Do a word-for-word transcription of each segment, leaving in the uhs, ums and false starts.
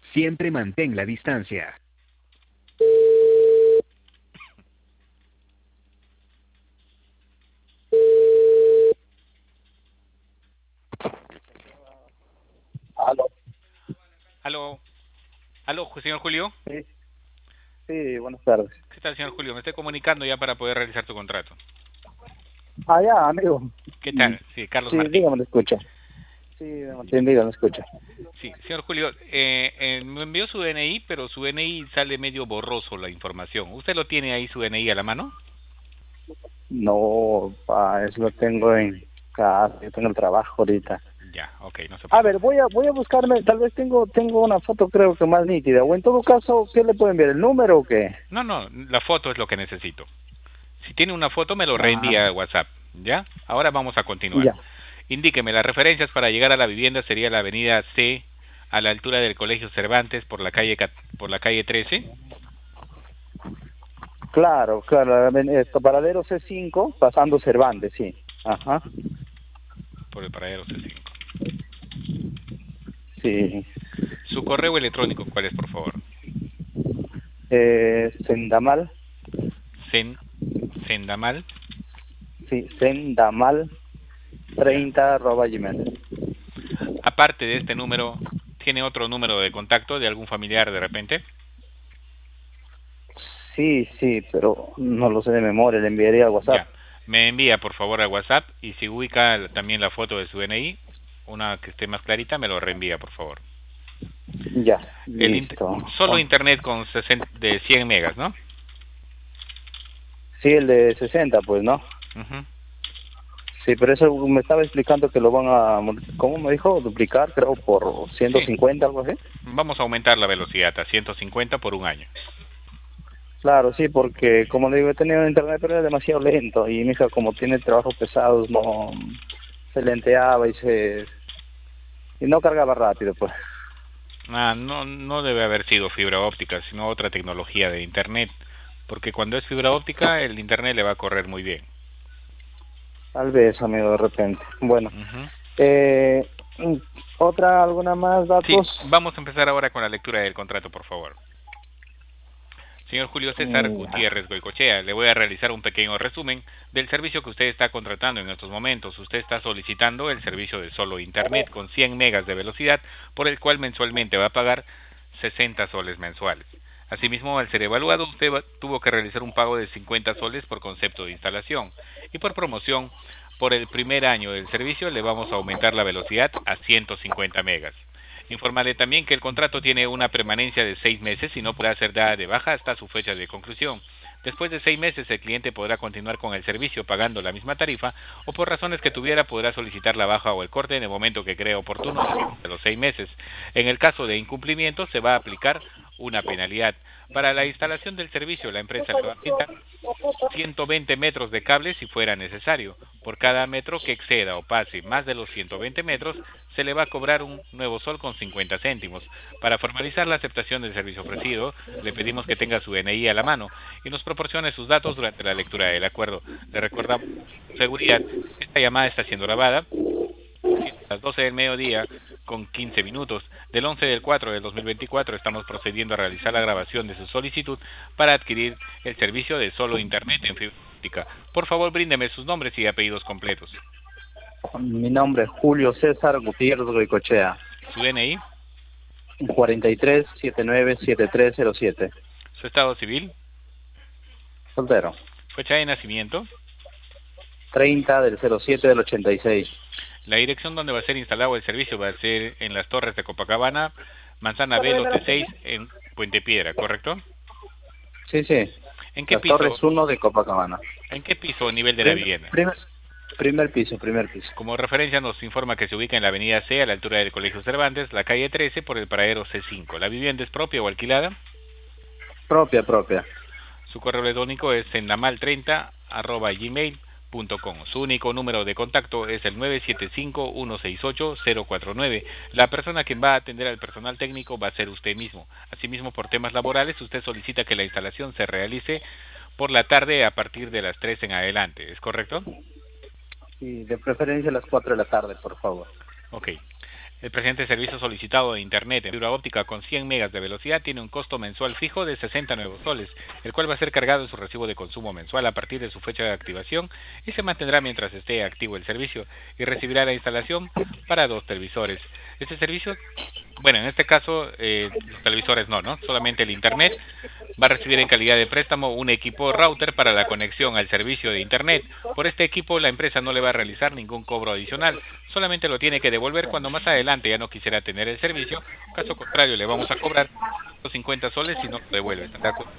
Siempre mantén la distancia. Aló. Aló, aló, señor Julio. Sí, sí, buenas tardes. ¿Qué tal, señor Julio? Me estoy comunicando ya para poder realizar tu contrato. Ah, ya, amigo. ¿Qué Mm, tal? Sí, Carlos Sí, Martín. dígame, lo escucha. Sí, Martín, dígame, lo escucha. Sí, señor Julio, eh, eh, me envió su D N I, pero su D N I sale medio borroso la información. ¿Usted lo tiene ahí su D N I a la mano? No, pa, eso lo tengo en casa, yo tengo el trabajo ahorita. Ya, ok, no se A ver, preocupe. voy a voy a buscarme, tal vez tengo tengo una foto creo que más nítida, o en todo caso, ¿qué le pueden enviar? ¿El número o qué? No, no, la foto es lo que necesito. Si tiene una foto, me lo Ah, reenvía a WhatsApp. ¿Ya? Ahora vamos a continuar. ya, Indíqueme, las referencias para llegar a la vivienda sería la avenida C, a la altura del Colegio Cervantes, por la calle, por la calle trece. claro, claro, esto, paradero C cinco, pasando Cervantes, sí. Ajá, Por el paradero C cinco. sí. Su correo electrónico, ¿cuál es, por favor? Eh, Sendamal, Sen, Sendamal. sí, Sendamal Ya. treinta arroba gmail. Aparte de este número, ¿tiene otro número de contacto de algún familiar de repente? Sí, sí, pero no lo sé de memoria, le enviaría a WhatsApp. Ya. Me envía, por favor, a WhatsApp y si ubica también la foto de su D N I, una que esté más clarita, me lo reenvía, por favor. Ya, El int listo. solo Oh, internet con sesenta, de cien megas, ¿no? sí, el de sesenta, pues, ¿no? Uh-huh. Sí, pero eso me estaba explicando que lo van a, ¿cómo me dijo? Duplicar, creo, por ciento Sí, cincuenta, algo así. vamos a aumentar la velocidad a ciento cincuenta por un año. Claro, sí, porque como le digo, he tenido internet, pero es demasiado lento. Y mi hija, como tiene trabajos pesados, no se lenteaba y se y no cargaba rápido, pues. Ah, no, no debe haber sido fibra óptica, sino otra tecnología de internet, porque cuando es fibra óptica el internet le va a correr muy bien. Tal vez, amigo, de repente. Bueno, Uh-huh. eh, otra, alguna más Sí, datos. vamos a empezar ahora con la lectura del contrato, por favor. Señor Julio César Mm, Gutiérrez Goicochea, le voy a realizar un pequeño resumen del servicio que usted está contratando en estos momentos. Usted está solicitando el servicio de solo internet con cien megas de velocidad, por el cual mensualmente va a pagar sesenta soles mensuales. Asimismo, al ser evaluado, usted tuvo que realizar un pago de cincuenta soles por concepto de instalación. Y por promoción, por el primer año del servicio le vamos a aumentar la velocidad a ciento cincuenta megas. Informarle también que el contrato tiene una permanencia de seis meses y no podrá ser dada de baja hasta su fecha de conclusión. Después de seis meses el cliente podrá continuar con el servicio pagando la misma tarifa o por razones que tuviera podrá solicitar la baja o el corte en el momento que cree oportuno de los seis meses. En el caso de incumplimiento se va a aplicar una penalidad. Para la instalación del servicio la empresa le va a brindar ciento veinte metros de cable si fuera necesario. Por cada metro que exceda o pase más de los ciento veinte metros, se le va a cobrar un nuevo sol con cincuenta céntimos. Para formalizar la aceptación del servicio ofrecido, le pedimos que tenga su D N I a la mano y nos proporcione sus datos durante la lectura del acuerdo. Le recordamos, por seguridad, esta llamada está siendo grabada a las doce del mediodía con quince minutos del once del cuatro del dos mil veinticuatro estamos procediendo a realizar la grabación de su solicitud para adquirir el servicio de solo internet en fibra óptica. Por favor, bríndeme sus nombres y apellidos completos. Mi nombre es Julio César Gutiérrez Goicochea, Su D N I, cuarenta y tres setenta y nueve setenta y tres cero siete. su estado civil, Soltero. fecha de nacimiento, treinta del cero siete del ochenta y seis. la dirección donde va a ser instalado el servicio va a ser en las Torres de Copacabana, Manzana B, lote seis, en Puente Piedra, ¿correcto? Sí, sí. ¿En qué Las Torres piso, uno de Copacabana. en qué piso o nivel de la Prim- vivienda? primer, primer piso, primer piso. Como referencia nos informa que se ubica en la avenida C, a la altura del Colegio Cervantes, la calle trece, por el paradero C cinco. ¿La vivienda es propia o alquilada? Propia, propia. Su correo electrónico es sendamal treinta arroba gmail punto com. Su único número de contacto es el nueve siete cinco, uno seis ocho, cero cuatro nueve. La persona que va a atender al personal técnico va a ser usted mismo. Asimismo, por temas laborales, usted solicita que la instalación se realice por la tarde a partir de las tres en adelante. ¿Es correcto? Sí, de preferencia a las cuatro de la tarde, por favor. Ok. El presente servicio solicitado de Internet en fibra óptica con cien megas de velocidad tiene un costo mensual fijo de sesenta nuevos soles, el cual va a ser cargado en su recibo de consumo mensual a partir de su fecha de activación y se mantendrá mientras esté activo el servicio y recibirá la instalación para dos televisores. Este servicio, bueno, en este caso, eh, los televisores no, ¿no? Solamente el Internet va a recibir en calidad de préstamo un equipo router para la conexión al servicio de Internet. Por este equipo la empresa no le va a realizar ningún cobro adicional, solamente lo tiene que devolver cuando más adelante ya no quisiera tener el servicio. Caso contrario, le vamos a cobrar cincuenta soles si no lo devuelve. ¿Está de acuerdo?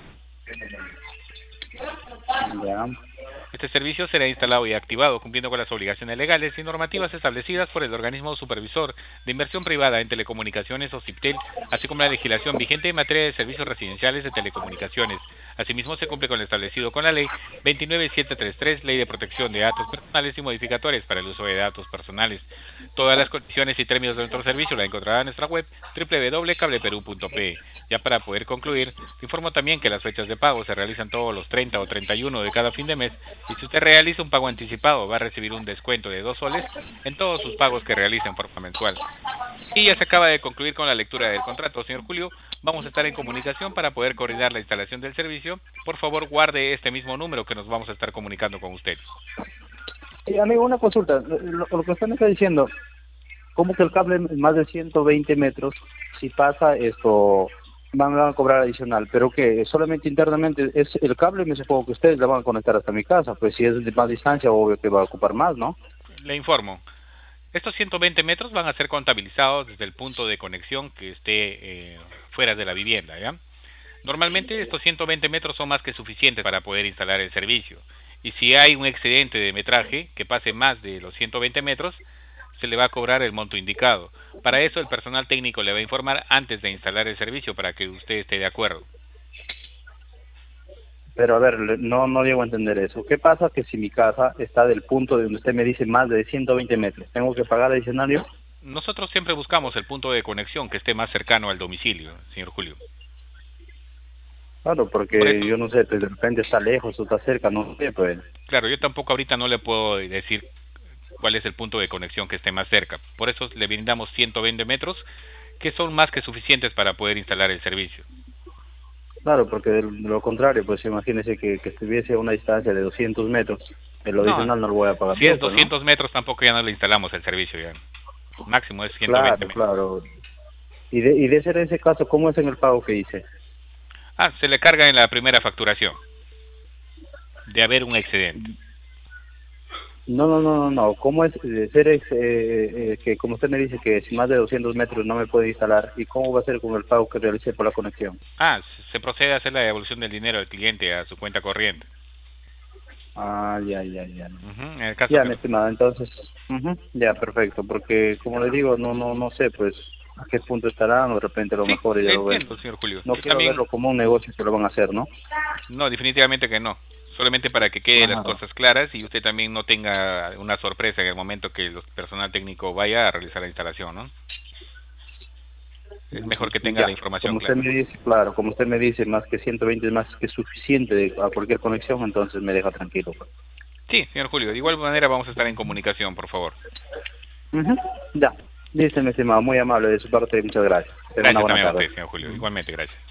Ya. Este servicio será instalado y activado cumpliendo con las obligaciones legales y normativas establecidas por el organismo supervisor de inversión privada en telecomunicaciones o CIPTEL, así como la legislación vigente en materia de servicios residenciales de telecomunicaciones. Asimismo, se cumple con lo establecido con la Ley veintinueve mil setecientos treinta y tres, Ley de Protección de Datos Personales y Modificatorias para el Uso de Datos Personales. Todas las condiciones y términos de nuestro servicio la encontrará en nuestra web doble u doble u doble u punto cableperú punto pe. Ya para poder concluir, informo también que las fechas de pago se realizan todos los treinta o treinta y uno de cada fin de mes, y si usted realiza un pago anticipado va a recibir un descuento de dos soles en todos sus pagos que realice en forma mensual. Y ya se acaba de concluir con la lectura del contrato, señor Julio. Vamos a estar en comunicación para poder coordinar la instalación del servicio. Por favor, guarde este mismo número que nos vamos a estar comunicando con usted. Sí, amigo, una consulta. Lo, lo que usted me está diciendo, ¿cómo que el cable es más de ciento veinte metros? Si pasa esto, van a cobrar adicional, pero que solamente internamente es el cable, me supongo que ustedes la van a conectar hasta mi casa, pues si es de más distancia, obvio que va a ocupar más, ¿no? Le informo. Estos ciento veinte metros van a ser contabilizados desde el punto de conexión que esté eh, fuera de la vivienda, ¿ya? Normalmente estos ciento veinte metros son más que suficientes para poder instalar el servicio. Y si hay un excedente de metraje que pase más de los ciento veinte metros, se le va a cobrar el monto indicado. Para eso el personal técnico le va a informar antes de instalar el servicio para que usted esté de acuerdo. Pero a ver, no no llego a entender eso. ¿Qué pasa que si mi casa está del punto de donde usted me dice más de ciento veinte metros? ¿Tengo que pagar adicional yo? Nosotros siempre buscamos el punto de conexión que esté más cercano al domicilio, señor Julio. Claro, porque Por eso, yo no sé, pues de repente está lejos o está cerca, no sé, pues. claro, yo tampoco ahorita no le puedo decir cuál es el punto de conexión que esté más cerca. Por eso le brindamos ciento veinte metros, que son más que suficientes para poder instalar el servicio. Claro, porque de lo contrario, pues imagínese que, que estuviese a una distancia de doscientos metros, el No, adicional no lo voy a pagar. si es poco, doscientos ¿no? metros tampoco ya no le instalamos el servicio ya. Máximo es ciento veinte Claro, metros. claro. Y de, y de ser ese caso, ¿cómo es en el pago que hice? Ah, se le carga en la primera facturación de haber un excedente. No, no, no, no, no. ¿Cómo es de ser ex- eh, eh, que, como usted me dice, que si más de doscientos metros no me puede instalar? ¿Y cómo va a ser con el pago que realicé por la conexión? Ah, se procede a hacer la devolución del dinero del cliente a su cuenta corriente. Ah, ya, ya, ya. Uh-huh. En el caso Ya, que... mi estimado, entonces, ujú, ya, perfecto, porque como le digo, no, no, no sé, pues, a qué punto estarán, o de repente lo Sí, mejor y ya le lo ven. entiendo, señor Julio. No Yo quiero también... verlo como un negocio que lo van a hacer, ¿no? No, definitivamente que no. Solamente para que queden las Ajá. cosas claras y usted también no tenga una sorpresa en el momento que el personal técnico vaya a realizar la instalación, ¿no? Es mejor que tenga Ya, la información como usted clara. me dice, claro, como usted me dice, más que ciento veinte es más que suficiente de- a cualquier conexión, entonces me deja tranquilo, pues. Sí, señor Julio. De igual manera vamos a estar en comunicación, por favor. Ujú, ya, listo, mi estimado, muy amable de su parte, muchas gracias. Tenga una Gracias buena también a tarde. usted, señor Julio. Igualmente, gracias.